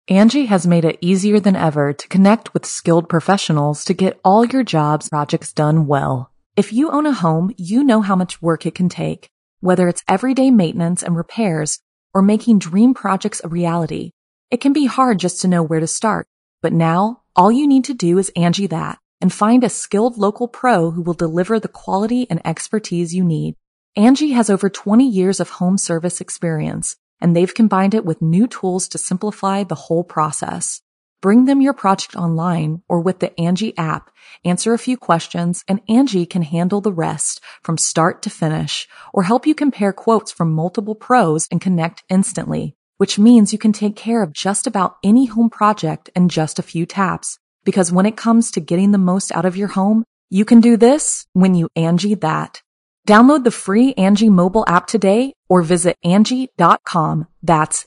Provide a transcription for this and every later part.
Angie has made it easier than ever to connect with skilled professionals to get all your jobs projects done well. If you own a home, you know how much work it can take, whether it's everyday maintenance and repairs or making dream projects a reality. It can be hard just to know where to start, but now all you need to do is Angie that and find a skilled local pro who will deliver the quality and expertise you need. Angie has over 20 years of home service experience, and they've combined it with new tools to simplify the whole process. Bring them your project online or with the Angie app, answer a few questions, and Angie can handle the rest from start to finish or help you compare quotes from multiple pros and connect instantly, which means you can take care of just about any home project in just a few taps. Because when it comes to getting the most out of your home, you can do this when you Angie that. Download the free Angie mobile app today or visit Angie.com. That's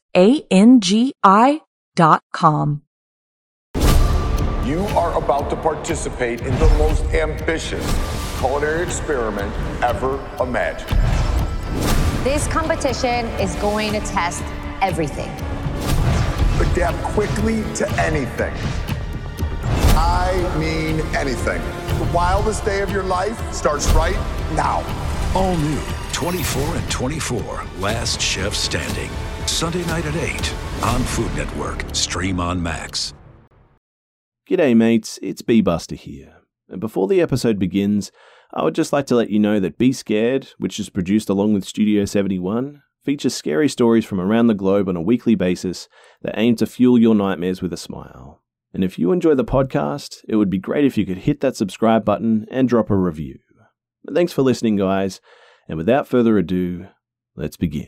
ANGI.com. You are about to participate in the most ambitious culinary experiment ever imagined. This competition is going to test everything. Adapt quickly to anything. I mean anything. The wildest day of your life starts right now. All new 24 and 24, Last Chef Standing. Sunday night at 8 on Food Network. Stream on Max. G'day mates, it's B-Buster here. And before the episode begins, I would just like to let you know that Be Scared, which is produced along with Studio 71, features scary stories from around the globe on a weekly basis that aim to fuel your nightmares with a smile. And if you enjoy the podcast, it would be great if you could hit that subscribe button and drop a review. But thanks for listening, guys, and without further ado, let's begin.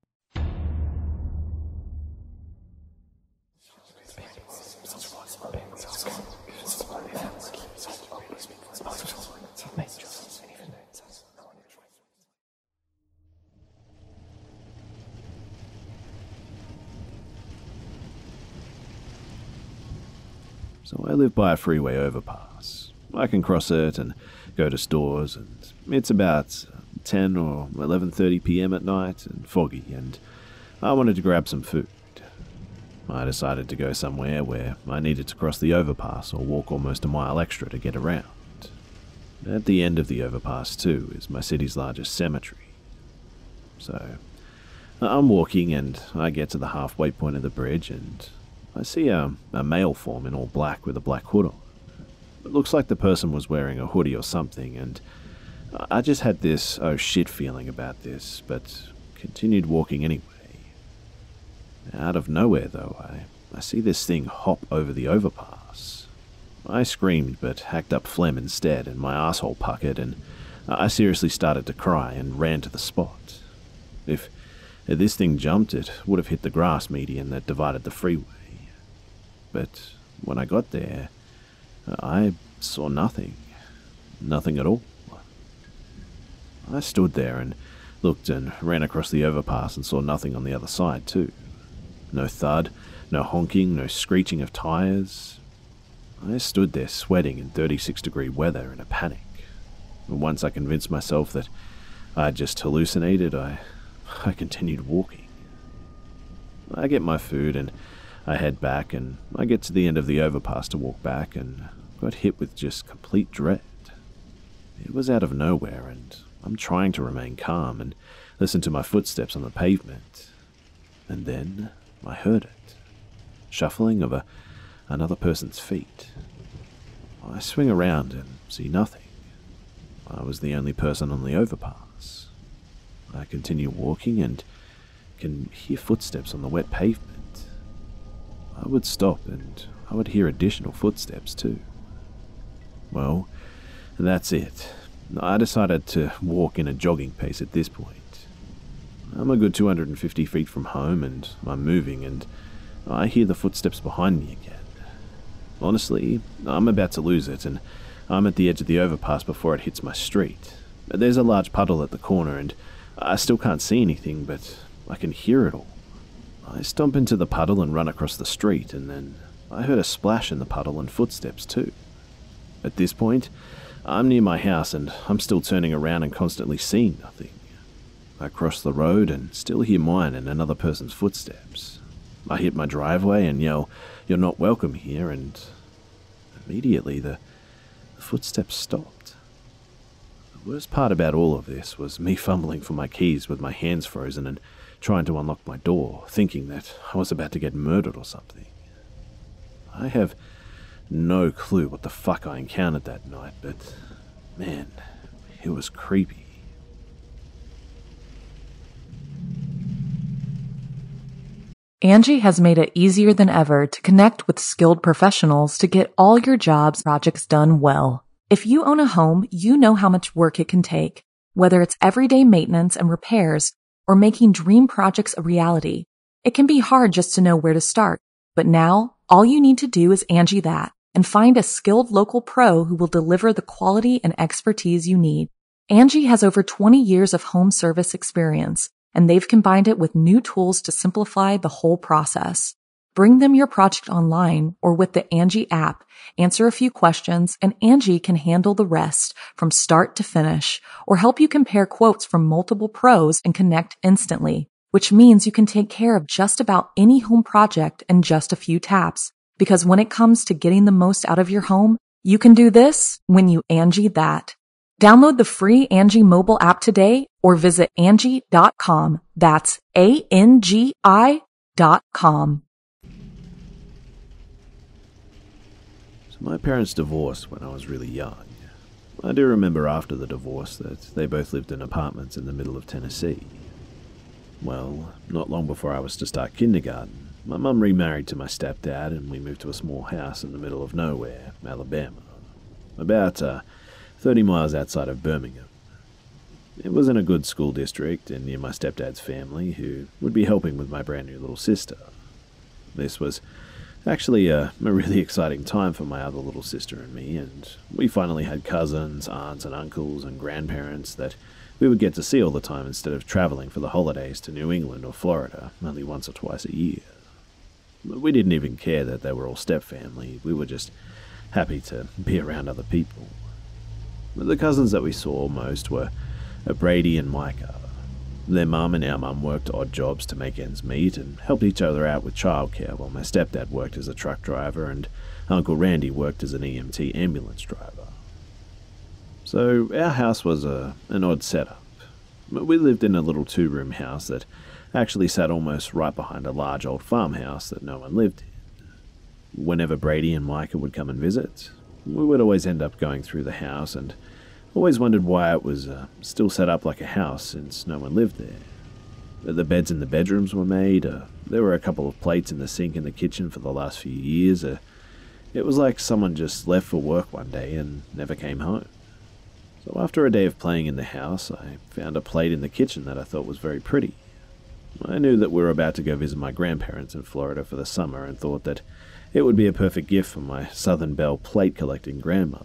So I live by a freeway overpass. I can cross it and go to stores, and it's about 10 or 11:30 p.m. at night and foggy, and I wanted to grab some food. I decided to go somewhere where I needed to cross the overpass or walk almost a mile extra to get around. At the end of the overpass, too, is my city's largest cemetery. So I'm walking and I get to the halfway point of the bridge and I see a male form in all black with a black hood on. It looks like the person was wearing a hoodie or something, and I just had this oh shit feeling about this, but continued walking anyway. Out of nowhere, though, I see this thing hop over the overpass. I screamed, but hacked up phlegm instead, and my asshole puckered, and I seriously started to cry and ran to the spot. If this thing jumped, it would have hit the grass median that divided the freeway. But when I got there, I saw nothing. Nothing at all. I stood there and looked and ran across the overpass and saw nothing on the other side too. No thud, no honking, no screeching of tires. I stood there sweating in 36-degree weather in a panic. And once I convinced myself that I had just hallucinated, I continued walking. I get my food and I head back, and I get to the end of the overpass to walk back and got hit with just complete dread. It was out of nowhere, and I'm trying to remain calm and listen to my footsteps on the pavement. And then I heard it. Shuffling of another person's feet. I swing around and see nothing. I was the only person on the overpass. I continue walking and can hear footsteps on the wet pavement. I would stop and I would hear additional footsteps too. Well, that's it. I decided to walk in a jogging pace at this point. I'm a good 250 feet from home and I'm moving, and I hear the footsteps behind me again. Honestly, I'm about to lose it, and I'm at the edge of the overpass before it hits my street. There's a large puddle at the corner and I still can't see anything, but I can hear it all. I stomp into the puddle and run across the street, and then I heard a splash in the puddle and footsteps too. At this point, I'm near my house and I'm still turning around and constantly seeing nothing. I cross the road and still hear mine and another person's footsteps. I hit my driveway and yell, "You're not welcome here," and immediately the footsteps stopped. The worst part about all of this was me fumbling for my keys with my hands frozen and trying to unlock my door, thinking that I was about to get murdered or something. I have no clue what the fuck I encountered that night, but man, it was creepy. Angie has made it easier than ever to connect with skilled professionals to get all your jobs projects done well. If you own a home, you know how much work it can take, whether it's everyday maintenance and repairs or making dream projects a reality. It can be hard just to know where to start, but now all you need to do is Angie that and find a skilled local pro who will deliver the quality and expertise you need. Angie has over 20 years of home service experience, and they've combined it with new tools to simplify the whole process. Bring them your project online or with the Angie app, answer a few questions, and Angie can handle the rest from start to finish or help you compare quotes from multiple pros and connect instantly, which means you can take care of just about any home project in just a few taps. Because when it comes to getting the most out of your home, you can do this when you Angie that. Download the free Angie mobile app today or visit Angie.com. That's ANGI.com. So my parents divorced when I was really young. I do remember after the divorce that they both lived in apartments in the middle of Tennessee. Well, not long before I was to start kindergarten, my mum remarried to my stepdad and we moved to a small house in the middle of nowhere, Alabama, about 30 miles outside of Birmingham. It was in a good school district and near my stepdad's family, who would be helping with my brand new little sister. This was actually a really exciting time for my other little sister and me, and we finally had cousins, aunts and uncles and grandparents that we would get to see all the time instead of traveling for the holidays to New England or Florida only once or twice a year. We didn't even care that they were all step-family. We were just happy to be around other people. The cousins that we saw most were Brady and Micah. Their mum and our mum worked odd jobs to make ends meet and helped each other out with childcare, while my stepdad worked as a truck driver and Uncle Randy worked as an EMT ambulance driver. So our house was an odd setup. We lived in a little two-room house that actually sat almost right behind a large old farmhouse that no one lived in. Whenever Brady and Micah would come and visit, we would always end up going through the house and always wondered why it was still set up like a house since no one lived there. The beds in the bedrooms were made, there were a couple of plates in the sink in the kitchen for the last few years. It was like someone just left for work one day and never came home. So after a day of playing in the house, I found a plate in the kitchen that I thought was very pretty. I knew that we were about to go visit my grandparents in Florida for the summer and thought that it would be a perfect gift for my Southern Belle plate-collecting grandmother.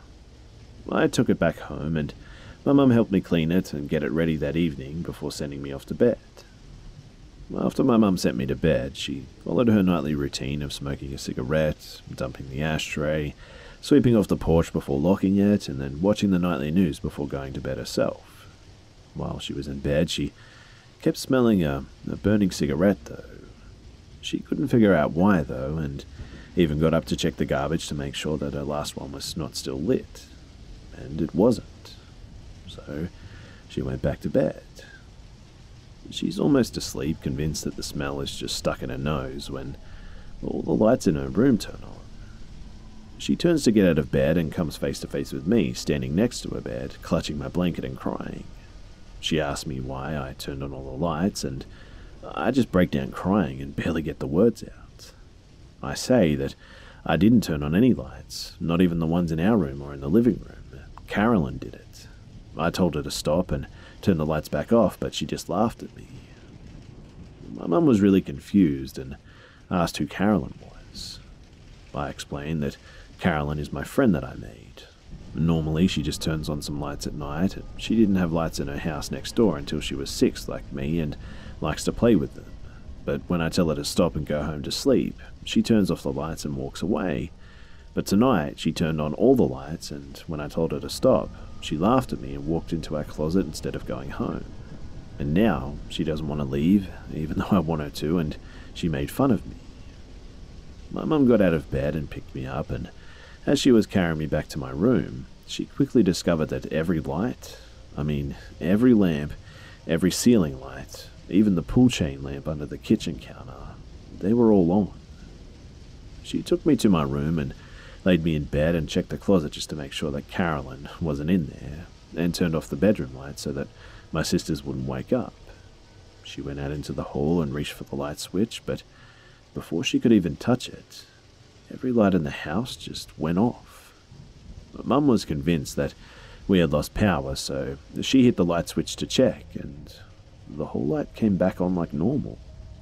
I took it back home and my mum helped me clean it and get it ready that evening before sending me off to bed. After my mum sent me to bed, she followed her nightly routine of smoking a cigarette, dumping the ashtray, sweeping off the porch before locking it, and then watching the nightly news before going to bed herself. While she was in bed, she kept smelling a burning cigarette, though. She couldn't figure out why, though, and even got up to check the garbage to make sure that her last one was not still lit. And it wasn't. So she went back to bed. She's almost asleep, convinced that the smell is just stuck in her nose, when all the lights in her room turn on. She turns to get out of bed and comes face to face with me, standing next to her bed, clutching my blanket and crying. She asks me why I turned on all the lights, and I just break down crying and barely get the words out. I say that I didn't turn on any lights, not even the ones in our room or in the living room. Carolyn did it. I told her to stop and turn the lights back off, but she just laughed at me. My mum was really confused and asked who Carolyn was. I explained that Carolyn is my friend that I made. Normally, she just turns on some lights at night, and she didn't have lights in her house next door until she was 6 like me and likes to play with them. But when I tell her to stop and go home to sleep, she turns off the lights and walks away. But tonight, she turned on all the lights, and when I told her to stop, she laughed at me and walked into our closet instead of going home. And now, she doesn't want to leave, even though I want her to, and she made fun of me. My mum got out of bed and picked me up, and as she was carrying me back to my room, she quickly discovered that every light, every lamp, every ceiling light, even the pull chain lamp under the kitchen counter, they were all on. She took me to my room and laid me in bed and checked the closet just to make sure that Carolyn wasn't in there, and turned off the bedroom light so that my sisters wouldn't wake up. She went out into the hall and reached for the light switch, but before she could even touch it, every light in the house just went off. Mum was convinced that we had lost power, so she hit the light switch to check, and the whole light came back on like normal.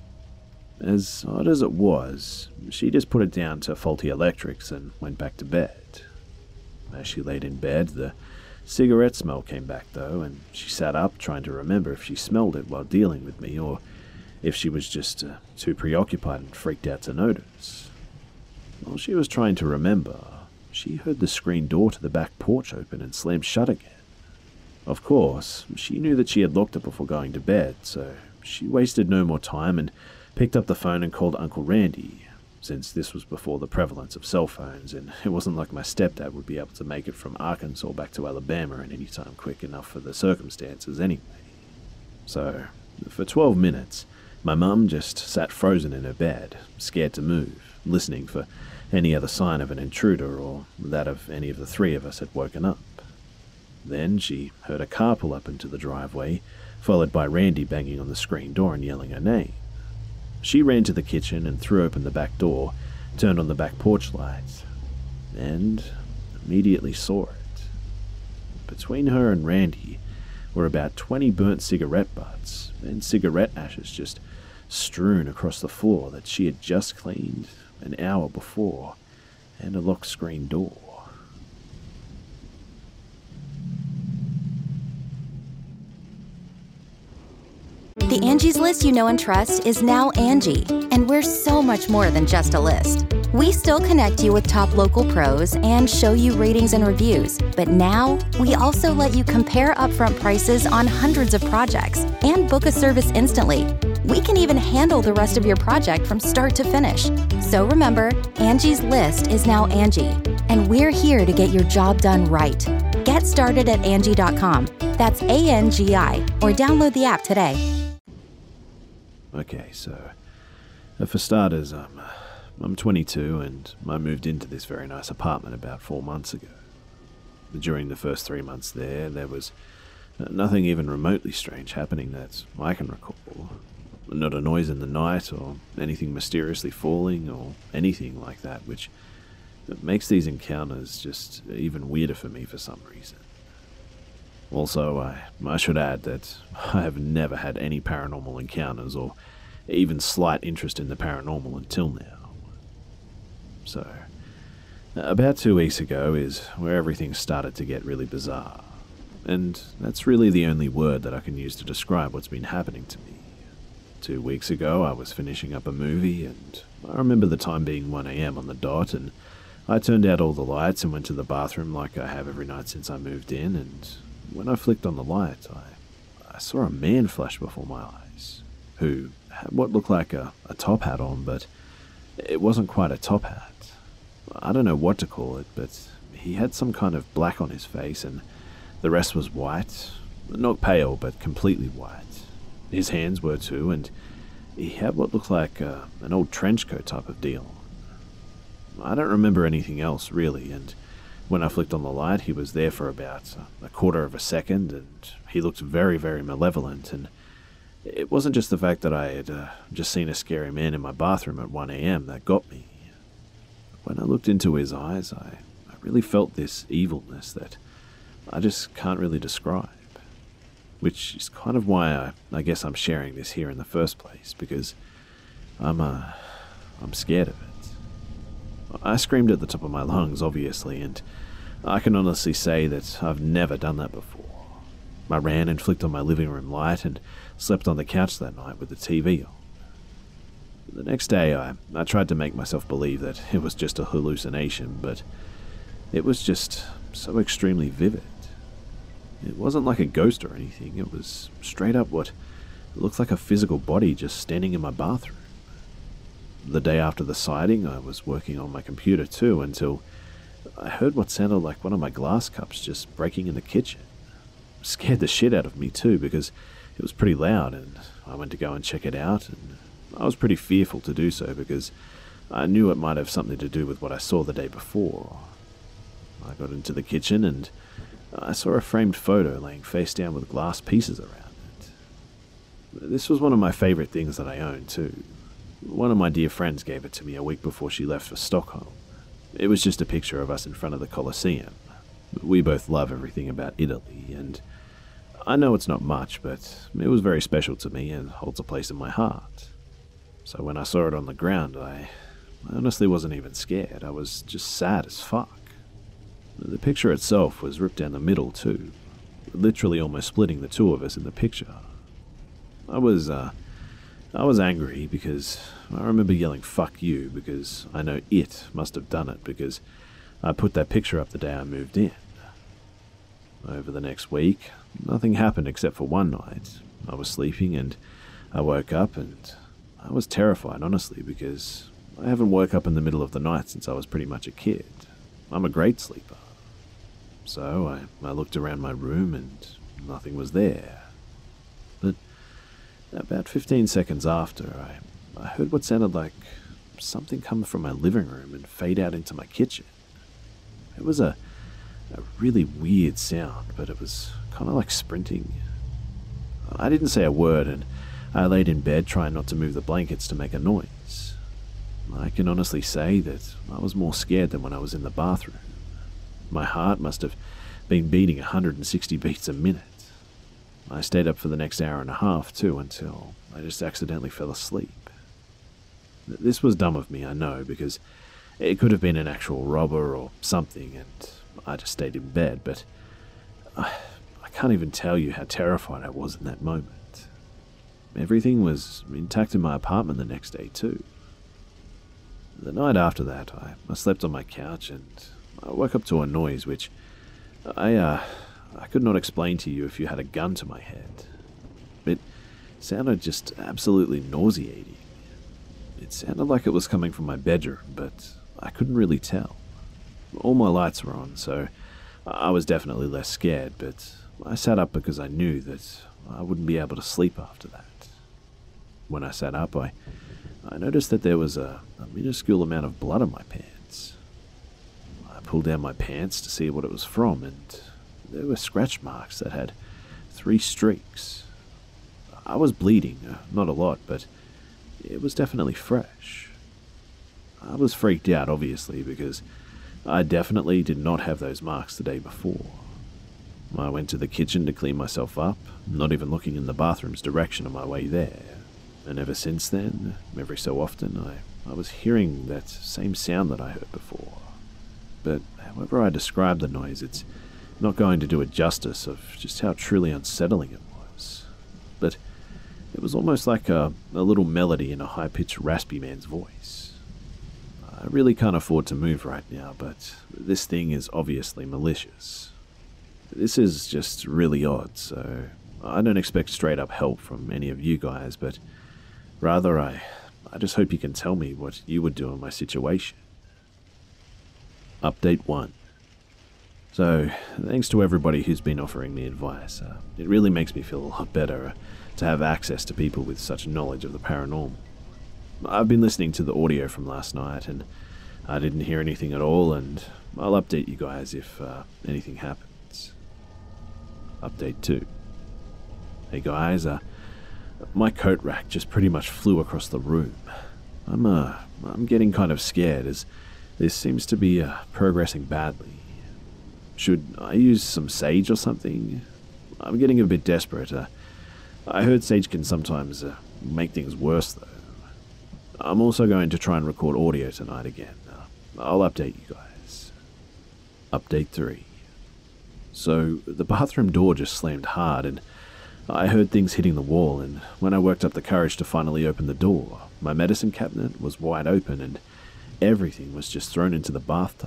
As odd as it was, she just put it down to faulty electrics and went back to bed. As she laid in bed, the cigarette smell came back though, and she sat up trying to remember if she smelled it while dealing with me, or if she was just too preoccupied and freaked out to notice. While she was trying to remember, she heard the screen door to the back porch open and slam shut again. Of course, she knew that she had locked it before going to bed, so she wasted no more time and picked up the phone and called Uncle Randy, since this was before the prevalence of cell phones, and it wasn't like my stepdad would be able to make it from Arkansas back to Alabama in any time quick enough for the circumstances anyway. So, for 12 minutes, my mum just sat frozen in her bed, scared to move, listening for any other sign of an intruder or that of any of the three of us had woken up. Then she heard a car pull up into the driveway, followed by Randy banging on the screen door and yelling her name. She ran to the kitchen and threw open the back door, turned on the back porch light, and immediately saw it. Between her and Randy were about 20 burnt cigarette butts and cigarette ashes just strewn across the floor that she had just cleaned an hour before, and a locked screen door. The Angie's List you know and trust is now Angie, and we're so much more than just a list. We still connect you with top local pros and show you ratings and reviews, but now we also let you compare upfront prices on hundreds of projects and book a service instantly. We can even handle the rest of your project from start to finish. So remember, Angie's List is now Angie, and we're here to get your job done right. Get started at Angie.com. That's ANGI, or download the app today. Okay, so for starters, I'm 22 and I moved into this very nice apartment about 4 months ago. During the first 3 months there was nothing even remotely strange happening that I can recall. Not a noise in the night or anything mysteriously falling or anything like that, which makes these encounters just even weirder for me for some reason. Also, I should add that I have never had any paranormal encounters or even slight interest in the paranormal until now. So, about 2 weeks ago is where everything started to get really bizarre, and that's really the only word that I can use to describe what's been happening to me. 2 weeks ago, I was finishing up a movie, and I remember the time being 1 a.m. on the dot, and I turned out all the lights and went to the bathroom like I have every night since I moved in, and when I flicked on the light, I saw a man flash before my eyes, who had what looked like a top hat on, but it wasn't quite a top hat. I don't know what to call it, but he had some kind of black on his face, and the rest was white. Not pale, but completely white. His hands were too, and he had what looked like an old trench coat type of deal. I don't remember anything else, really, and when I flicked on the light, he was there for about a quarter of a second, and he looked very, very malevolent, and it wasn't just the fact that I had just seen a scary man in my bathroom at 1 a.m. that got me. When I looked into his eyes, I really felt this evilness that I just can't really describe, which is kind of why I guess I'm sharing this here in the first place, because I'm scared of it. I screamed at the top of my lungs, obviously, and I can honestly say that I've never done that before. I ran and flicked on my living room light and slept on the couch that night with the TV on. The next day, I tried to make myself believe that it was just a hallucination, but it was just so extremely vivid. It wasn't like a ghost or anything, it was straight up what looked like a physical body just standing in my bathroom. the day after the sighting, I was working on my computer too until I heard what sounded like one of my glass cups just breaking in the kitchen. It scared the shit out of me too because it was pretty loud, and I went to go and check it out, and I was pretty fearful to do so because I knew it might have something to do with what I saw the day before. I got into the kitchen and I saw a framed photo laying face down with glass pieces around it. This was one of my favourite things that I owned too. One of my dear friends gave it to me a week before she left for Stockholm. It was just a picture of us in front of the Colosseum. We both love everything about Italy, and I know it's not much, but it was very special to me and holds a place in my heart. So when I saw it on the ground, I honestly wasn't even scared. I was just sad as fuck. The picture itself was ripped down the middle too, literally almost splitting the two of us in the picture. I was angry because I remember yelling "fuck you" because I know it must have done it because I put that picture up the day I moved in. Over the next week, nothing happened except for one night. I was sleeping and I woke up and I was terrified, honestly, because I haven't woke up in the middle of the night since I was pretty much a kid. I'm a great sleeper. So I looked around my room and nothing was there. But about 15 seconds after, I heard what sounded like something come from my living room and fade out into my kitchen. It was a really weird sound, but it was kind of like sprinting. I didn't say a word, and I laid in bed trying not to move the blankets to make a noise. I can honestly say that I was more scared than when I was in the bathroom. My heart must have been beating 160 beats a minute. I stayed up for the next hour and a half too until I just accidentally fell asleep. This was dumb of me, I know, because it could have been an actual robber or something, and I just stayed in bed, but I can't even tell you how terrified I was in that moment. Everything was intact in my apartment the next day too. The night after that, I slept on my couch and I woke up to a noise which I could not explain to you if you had a gun to my head. It sounded just absolutely nauseating. It sounded like it was coming from my bedroom, but I couldn't really tell. All my lights were on, so I was definitely less scared, but I sat up because I knew that I wouldn't be able to sleep after that. When I sat up, I noticed that there was a minuscule amount of blood on my pants. I pulled down my pants to see what it was from, and there were scratch marks that had 3 streaks. I was bleeding, not a lot, but it was definitely fresh. I was freaked out, obviously, because I definitely did not have those marks the day before. I went to the kitchen to clean myself up, not even looking in the bathroom's direction on my way there. And ever since then, every so often, I was hearing that same sound that I heard before. But however I describe the noise, it's not going to do it justice of just how truly unsettling it was. But it was almost like a little melody in a high-pitched raspy man's voice. I really can't afford to move right now, but this thing is obviously malicious. This is just really odd, so I don't expect straight-up help from any of you guys, but rather I just hope you can tell me what you would do in my situation. Update 1. So, thanks to everybody who's been offering me advice. It really makes me feel a lot better to have access to people with such knowledge of the paranormal. I've been listening to the audio from last night, and I didn't hear anything at all, and I'll update you guys if anything happens. Update 2. Hey guys, my coat rack just pretty much flew across the room. I'm getting kind of scared as this seems to be progressing badly. Should I use some sage or something? I'm getting a bit desperate. I heard sage can sometimes make things worse though. I'm also going to try and record audio tonight again. I'll update you guys. Update 3. So, the bathroom door just slammed hard and I heard things hitting the wall, and when I worked up the courage to finally open the door, my medicine cabinet was wide open and everything was just thrown into the bathtub.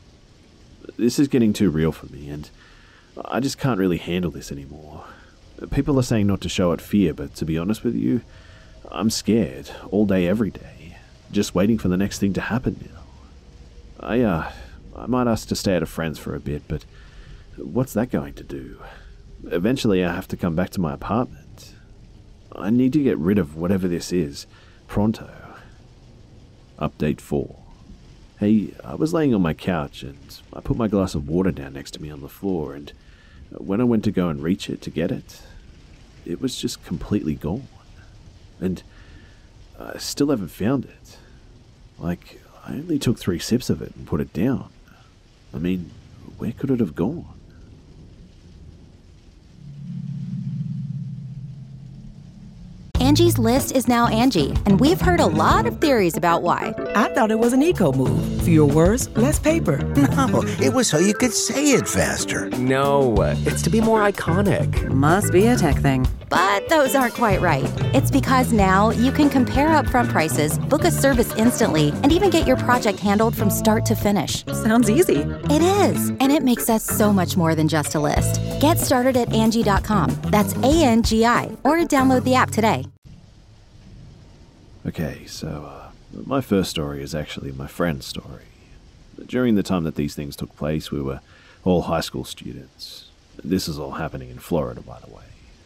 This is getting too real for me, and I just can't really handle this anymore. People are saying not to show it fear, but to be honest with you, I'm scared all day, every day. just waiting for the next thing to happen now. I might ask to stay at a friend's for a bit, but what's that going to do? Eventually I have to come back to my apartment. I need to get rid of whatever this is, pronto. Update 4. Hey, I was laying on my couch and I put my glass of water down next to me on the floor, and when I went to go and reach it to get it, it was just completely gone. And I still haven't found it. Like, I only took 3 sips of it and put it down. I mean, where could it have gone? Angie's List is now Angie, and we've heard a lot of theories about why. I thought it was an eco move. Fewer words, less paper. No, it was so you could say it faster. No, it's to be more iconic. Must be a tech thing. But those aren't quite right. It's because now you can compare upfront prices, book a service instantly, and even get your project handled from start to finish. Sounds easy. It is, and it makes us so much more than just a list. Get started at Angie.com. That's ANGI, or download the app today. Okay, so my first story is actually my friend's story. During the time that these things took place, we were all high school students. This is all happening in Florida, by the way.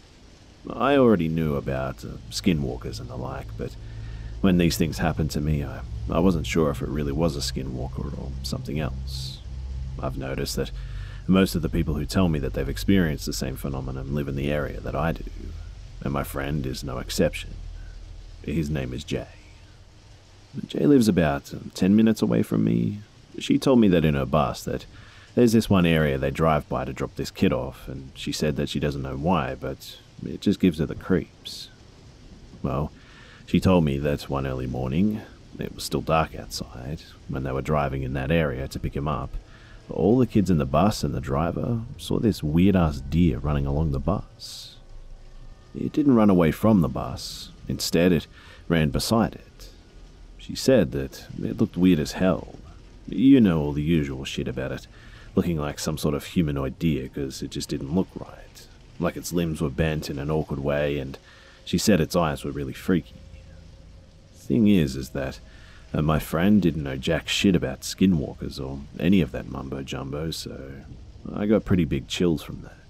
I already knew about skinwalkers and the like, but when these things happened to me, I wasn't sure if it really was a skinwalker or something else. I've noticed that most of the people who tell me that they've experienced the same phenomenon live in the area that I do, and my friend is no exception. His name is Jay. Jay lives about 10 minutes away from me. She told me that in her bus that there's this one area they drive by to drop this kid off, and she said that she doesn't know why, but it just gives her the creeps. Well, she told me that one early morning, it was still dark outside, when they were driving in that area to pick him up, all the kids in the bus and the driver saw this weird-ass deer running along the bus. It didn't run away from the bus. Instead, it ran beside it. She said that it looked weird as hell. You know all the usual shit about it, looking like some sort of humanoid deer because it just didn't look right. Like its limbs were bent in an awkward way, and she said its eyes were really freaky. Thing is that my friend didn't know jack shit about skinwalkers or any of that mumbo-jumbo, so I got pretty big chills from that.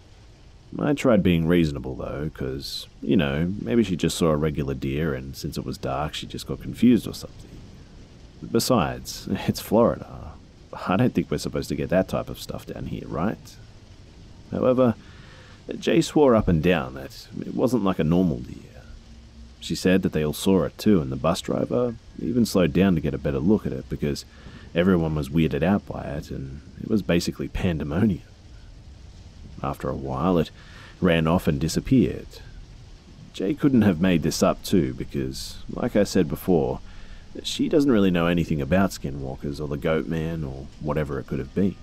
I tried being reasonable though, because, maybe she just saw a regular deer and since it was dark she just got confused or something. Besides, it's Florida. I don't think we're supposed to get that type of stuff down here, right? However, Jay swore up and down that it wasn't like a normal deer. She said that they all saw it too, and the bus driver even slowed down to get a better look at it because everyone was weirded out by it and it was basically pandemonium. After a while, it ran off and disappeared. Jay couldn't have made this up too because, like I said before, she doesn't really know anything about skinwalkers or the goat man or whatever it could have been.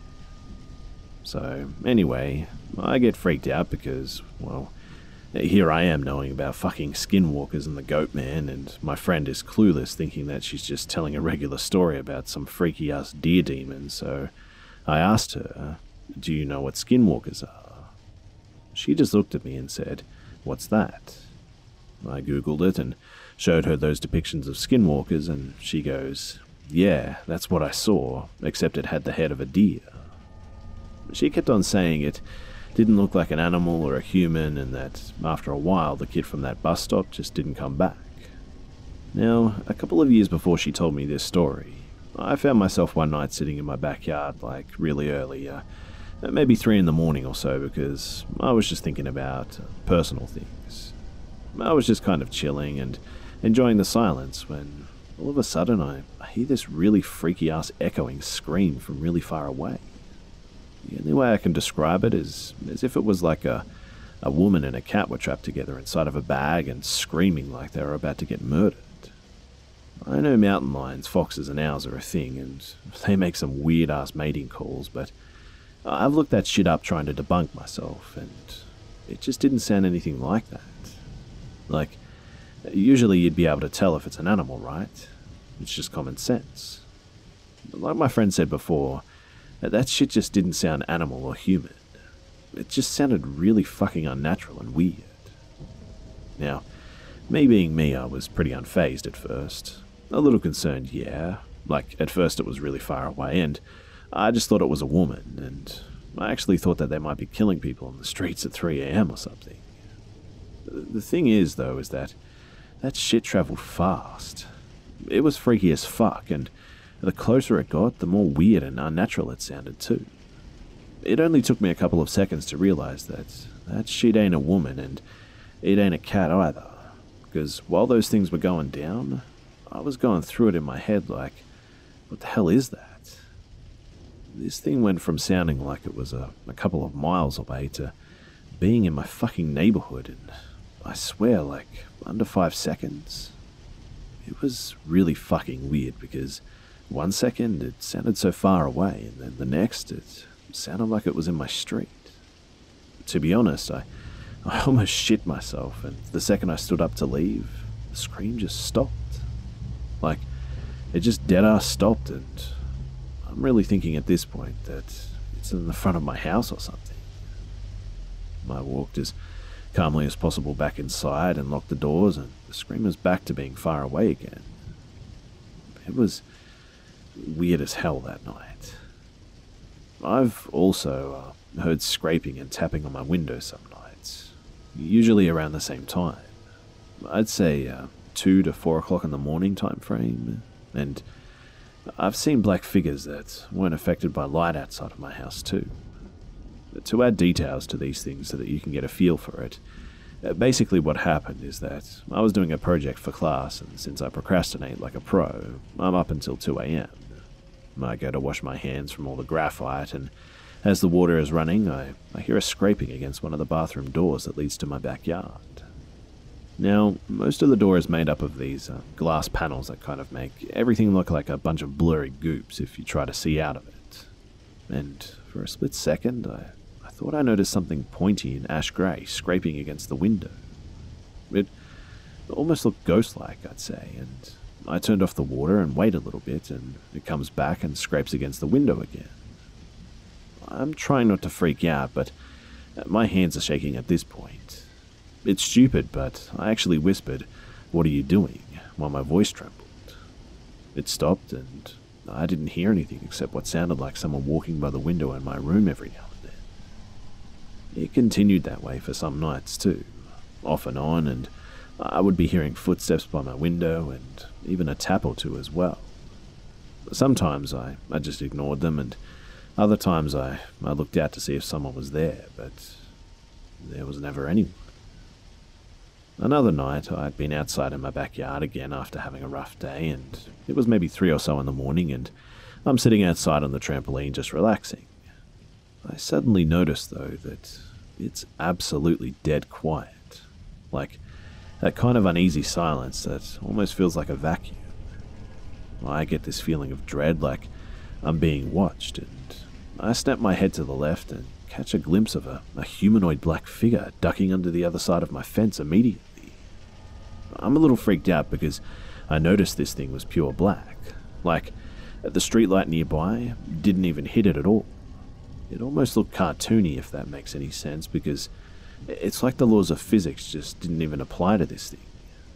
So, anyway, I get freaked out because, well, here I am knowing about fucking skinwalkers and the goat man, and my friend is clueless thinking that she's just telling a regular story about some freaky-ass deer demon, so I asked her, do you know what skinwalkers are? She just looked at me and said, what's that? I googled it and showed her those depictions of skinwalkers, and she goes, yeah, that's what I saw, except it had the head of a deer. She kept on saying it didn't look like an animal or a human, and that after a while the kid from that bus stop just didn't come back. Now, a couple of years before she told me this story, I found myself one night sitting in my backyard like really early, maybe 3 in the morning or so, because I was just thinking about personal things. I was just kind of chilling and enjoying the silence when all of a sudden I hear this really freaky-ass echoing scream from really far away. The only way I can describe it is as if it was like a woman and a cat were trapped together inside of a bag and screaming like they were about to get murdered. I know mountain lions, foxes and owls are a thing, and they make some weird-ass mating calls, but I've looked that shit up trying to debunk myself, and it just didn't sound anything like that. Like, usually you'd be able to tell if it's an animal, right? It's just common sense. Like my friend said before, that shit just didn't sound animal or human. It just sounded really fucking unnatural and weird. Now, me being me, I was pretty unfazed at first. A little concerned, yeah. Like, at first it was really far away, and I just thought it was a woman, and I actually thought that they might be killing people on the streets at 3 a.m. or something. The thing is, though, is that shit travelled fast. It was freaky as fuck, and the closer it got, the more weird and unnatural it sounded too. It only took me a couple of seconds to realise that shit ain't a woman, and it ain't a cat either. Because while those things were going down, I was going through it in my head like, what the hell is that? This thing went from sounding like it was a couple of miles away to being in my fucking neighbourhood, and I swear, like, under 5 seconds. It was really fucking weird because 1 second it sounded so far away, and then the next it sounded like it was in my street. To be honest, I almost shit myself, and the second I stood up to leave, the scream just stopped. Like, it just dead-ass stopped, and I'm really thinking at this point that it's in the front of my house or something. I walked as calmly as possible back inside and locked the doors, and the scream was back to being far away again. It was weird as hell that night. I've also heard scraping and tapping on my window some nights, usually around the same time. I'd say 2 to 4 o'clock in the morning time frame, and I've seen black figures that weren't affected by light outside of my house too. To add details to these things so that you can get a feel for it, basically what happened is that I was doing a project for class, and since I procrastinate like a pro, I'm up until 2 a.m. I go to wash my hands from all the graphite, and as the water is running, I hear a scraping against one of the bathroom doors that leads to my backyard. Now, most of the door is made up of these glass panels that kind of make everything look like a bunch of blurry goops if you try to see out of it. And for a split second, I thought I noticed something pointy and ash grey scraping against the window. It almost looked ghost-like, I'd say, and I turned off the water and waited a little bit, and it comes back and scrapes against the window again. I'm trying not to freak out, but my hands are shaking at this point. It's stupid, but I actually whispered, "What are you doing?" while my voice trembled. It stopped, and I didn't hear anything except what sounded like someone walking by the window in my room every now and then. It continued that way for some nights too, off and on, and I would be hearing footsteps by my window and even a tap or two as well. Sometimes I just ignored them, and other times I looked out to see if someone was there, but there was never anyone. Another night, I'd been outside in my backyard again after having a rough day, and it was maybe 3 or so in the morning, and I'm sitting outside on the trampoline just relaxing. I suddenly noticed, though, that it's absolutely dead quiet. Like, that kind of uneasy silence that almost feels like a vacuum. I get this feeling of dread, like I'm being watched, and I snap my head to the left and catch a glimpse of a humanoid black figure ducking under the other side of my fence immediately. I'm a little freaked out because I noticed this thing was pure black. Like, the streetlight nearby didn't even hit it at all. It almost looked cartoony, if that makes any sense, because it's like the laws of physics just didn't even apply to this thing.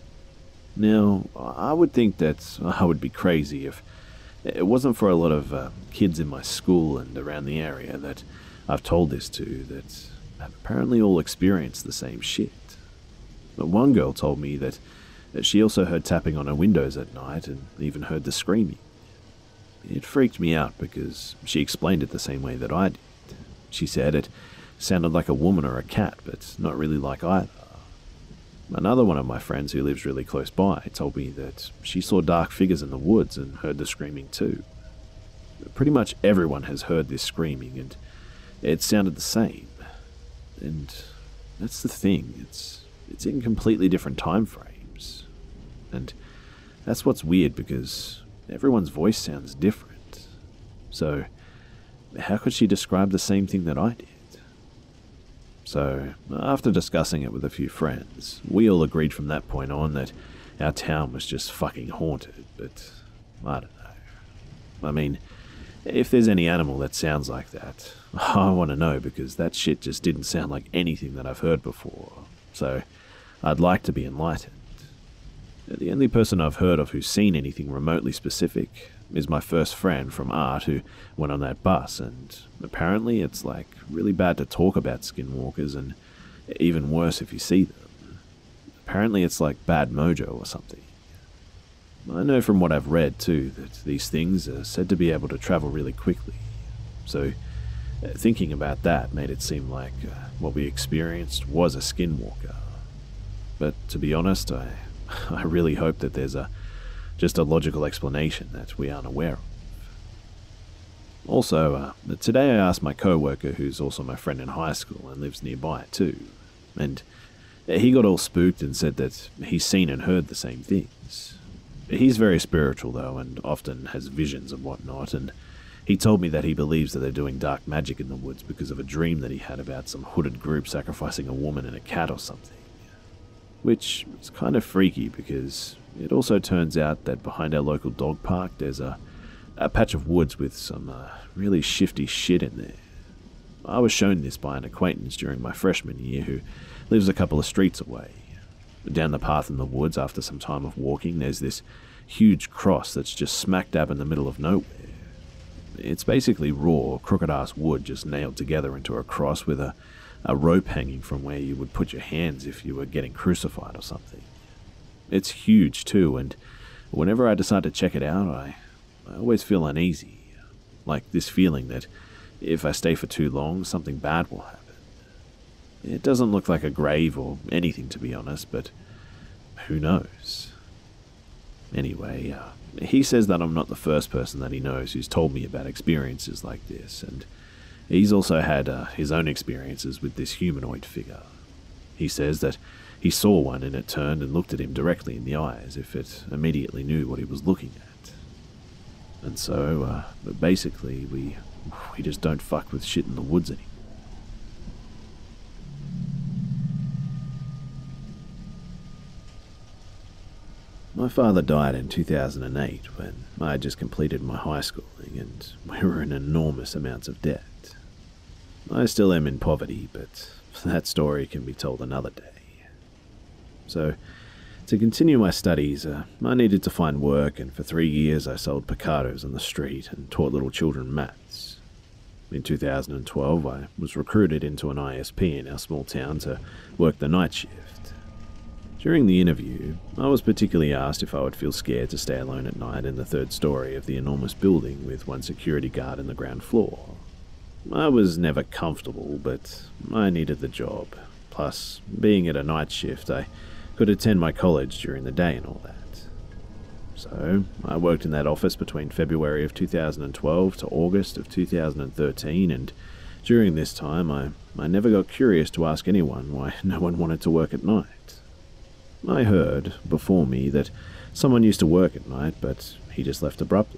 Now, I would think that I would be crazy if it wasn't for a lot of kids in my school and around the area that I've told this to that have apparently all experienced the same shit. But one girl told me that she also heard tapping on her windows at night and even heard the screaming. It freaked me out because she explained it the same way that I did. She said it sounded like a woman or a cat, but not really like either. Another one of my friends who lives really close by told me that she saw dark figures in the woods and heard the screaming too. Pretty much everyone has heard this screaming, and it sounded the same. And that's the thing, it's in completely different time frames. And that's what's weird, because everyone's voice sounds different. So how could she describe the same thing that I did? So, after discussing it with a few friends, we all agreed from that point on that our town was just fucking haunted, but I don't know. I mean, if there's any animal that sounds like that, I want to know, because that shit just didn't sound like anything that I've heard before. So, I'd like to be enlightened. The only person I've heard of who's seen anything remotely specific is my first friend from art who went on that bus, and apparently it's like really bad to talk about skinwalkers, and even worse if you see them. Apparently it's like bad mojo or something. I know from what I've read too that these things are said to be able to travel really quickly, so thinking about that made it seem like what we experienced was a skinwalker. But to be honest, I really hope that there's just a logical explanation that we aren't aware of. Also, today I asked my co-worker, who's also my friend in high school and lives nearby too, and he got all spooked and said that he's seen and heard the same things. He's very spiritual though, and often has visions and whatnot, and he told me that he believes that they're doing dark magic in the woods because of a dream that he had about some hooded group sacrificing a woman and a cat or something. Which is kind of freaky because it also turns out that behind our local dog park there's a patch of woods with some really shifty shit in there. I was shown this by an acquaintance during my freshman year who lives a couple of streets away. Down the path in the woods after some time of walking there's this huge cross that's just smack dab in the middle of nowhere. It's basically raw, crooked-ass wood just nailed together into a cross with a rope hanging from where you would put your hands if you were getting crucified or something. It's huge too, and whenever I decide to check it out, I always feel uneasy. Like this feeling that if I stay for too long, something bad will happen. It doesn't look like a grave or anything, to be honest, but who knows? Anyway, he says that I'm not the first person that he knows who's told me about experiences like this, and he's also had his own experiences with this humanoid figure. He says that he saw one and it turned and looked at him directly in the eye as if it immediately knew what he was looking at. And so, basically, we just don't fuck with shit in the woods anymore. My father died in 2008 when I had just completed my high schooling and we were in enormous amounts of debt. I still am in poverty, but that story can be told another day. So, to continue my studies, I needed to find work, and for 3 years I sold picados on the street and taught little children maths. In 2012, I was recruited into an ISP in our small town to work the night shift. During the interview, I was particularly asked if I would feel scared to stay alone at night in the third story of the enormous building with one security guard in the ground floor. I was never comfortable, but I needed the job. Plus, being at a night shift, I could attend my college during the day and all that. So, I worked in that office between February of 2012 to August of 2013, and during this time, I never got curious to ask anyone why no one wanted to work at night. I heard, before me, that someone used to work at night, but he just left abruptly.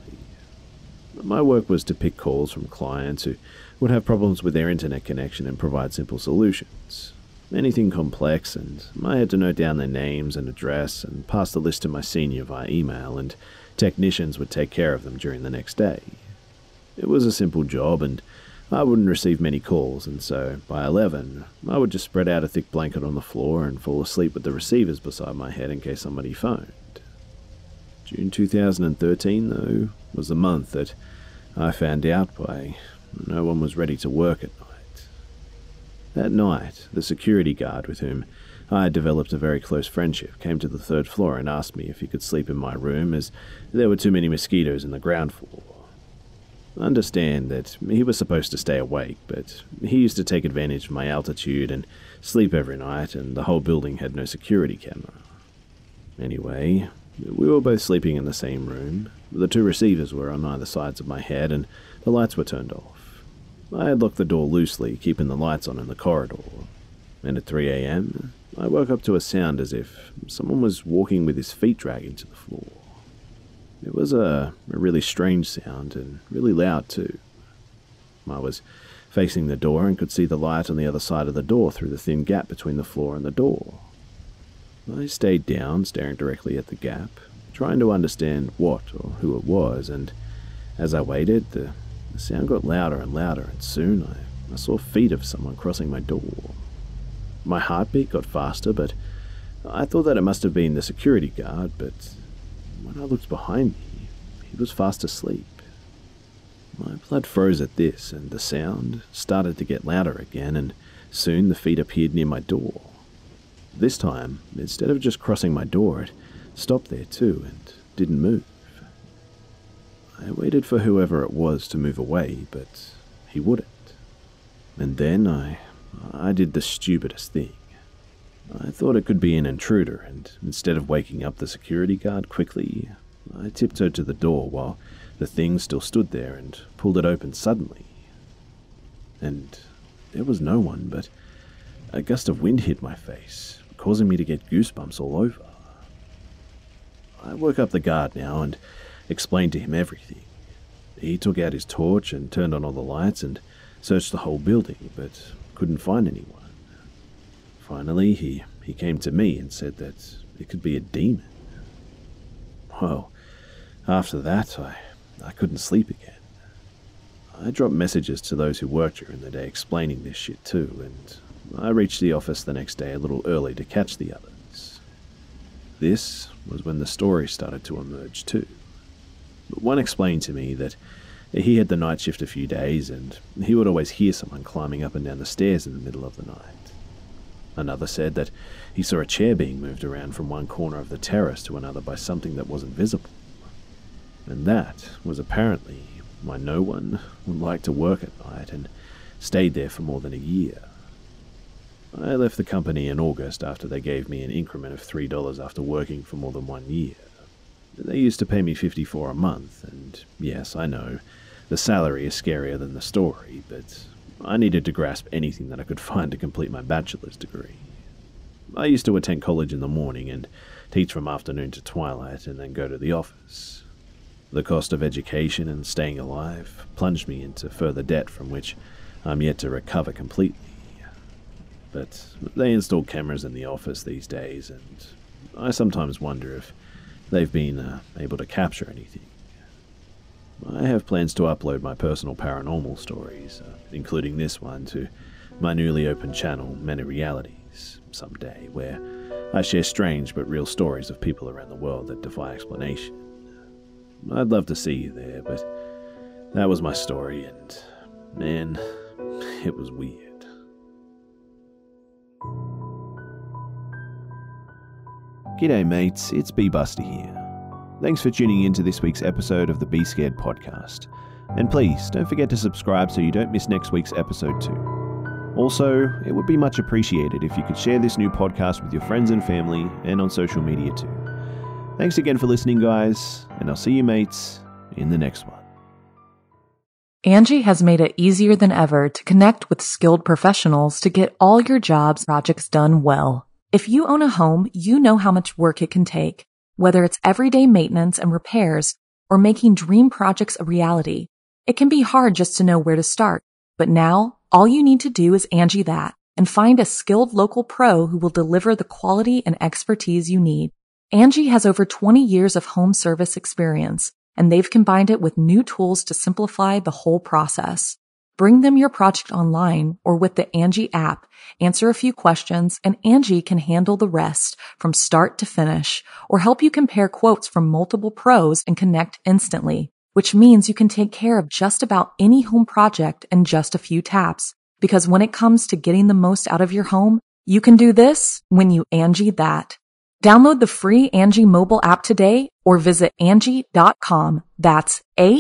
My work was to pick calls from clients who would have problems with their internet connection and provide simple solutions. Anything complex, and I had to note down their names and address and pass the list to my senior via email, and technicians would take care of them during the next day. It was a simple job, and I wouldn't receive many calls, and so, by 11, I would just spread out a thick blanket on the floor and fall asleep with the receivers beside my head in case somebody phoned. June 2013, though, was the month that I found out why no one was ready to work at night. That night, the security guard with whom I had developed a very close friendship came to the third floor and asked me if he could sleep in my room as there were too many mosquitoes in the ground floor. I understand that he was supposed to stay awake, but he used to take advantage of my altitude and sleep every night, and the whole building had no security camera. Anyway, we were both sleeping in the same room. The two receivers were on either sides of my head, and the lights were turned off. I had locked the door loosely, keeping the lights on in the corridor. And at 3 a.m., I woke up to a sound as if someone was walking with his feet dragging to the floor. It was a really strange sound, and really loud too. I was facing the door and could see the light on the other side of the door through the thin gap between the floor and the door. I stayed down, staring directly at the gap, trying to understand what or who it was, and as I waited, the sound got louder and louder, and soon I saw feet of someone crossing my door. My heartbeat got faster, but I thought that it must have been the security guard, but when I looked behind me, he was fast asleep. My blood froze at this, and the sound started to get louder again, and soon the feet appeared near my door. This time, instead of just crossing my door, it stopped there too and didn't move. I waited for whoever it was to move away, but he wouldn't. And then I did the stupidest thing. I thought it could be an intruder, and instead of waking up the security guard quickly, I tiptoed to the door while the thing still stood there and pulled it open suddenly. And there was no one, but a gust of wind hit my face, causing me to get goosebumps all over. I woke up the guard now and explained to him everything. He took out his torch and turned on all the lights and searched the whole building, but couldn't find anyone. Finally, he came to me and said that it could be a demon. Well, after that, I couldn't sleep again. I dropped messages to those who worked during the day explaining this shit too, and I reached the office the next day a little early to catch the others. This was when the story started to emerge too. But one explained to me that he had the night shift a few days and he would always hear someone climbing up and down the stairs in the middle of the night. Another said that he saw a chair being moved around from one corner of the terrace to another by something that wasn't visible. And that was apparently why no one would like to work at night and stayed there for more than a year. I left the company in August after they gave me an increment of $3 after working for more than 1 year. They used to pay me $54 a month, and yes, I know, the salary is scarier than the story, but I needed to grasp anything that I could find to complete my bachelor's degree. I used to attend college in the morning and teach from afternoon to twilight and then go to the office. The cost of education and staying alive plunged me into further debt from which I'm yet to recover completely. But they install cameras in the office these days, and I sometimes wonder if they've been able to capture anything. I have plans to upload my personal paranormal stories, including this one, to my newly opened channel, Many Realities, someday, where I share strange but real stories of people around the world that defy explanation. I'd love to see you there, but that was my story, and man, it was weird. G'day mates, it's B-Buster here. Thanks for tuning in to this week's episode of the Be Scared podcast. And please, don't forget to subscribe so you don't miss next week's episode too. Also, it would be much appreciated if you could share this new podcast with your friends and family and on social media too. Thanks again for listening, guys, and I'll see you mates in the next one. Angie has made it easier than ever to connect with skilled professionals to get all your jobs projects done well. If you own a home, you know how much work it can take, whether it's everyday maintenance and repairs or making dream projects a reality. It can be hard just to know where to start, but now all you need to do is Angie that and find a skilled local pro who will deliver the quality and expertise you need. Angie has over 20 years of home service experience, and they've combined it with new tools to simplify the whole process. Bring them your project online or with the Angie app, answer a few questions, and Angie can handle the rest from start to finish or help you compare quotes from multiple pros and connect instantly, which means you can take care of just about any home project in just a few taps. Because when it comes to getting the most out of your home, you can do this when you Angie that. Download the free Angie mobile app today or visit Angie.com. That's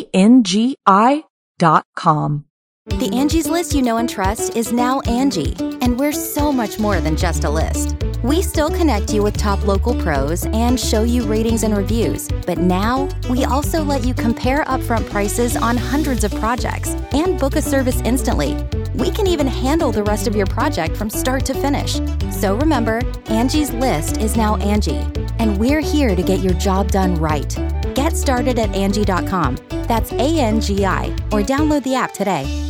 ANGI.com. The Angie's List you know and trust is now Angie, and we're so much more than just a list. We still connect you with top local pros and show you ratings and reviews, but now we also let you compare upfront prices on hundreds of projects and book a service instantly. We can even handle the rest of your project from start to finish. So remember, Angie's List is now Angie, and we're here to get your job done right. Get started at Angie.com. That's ANGI, or download the app today.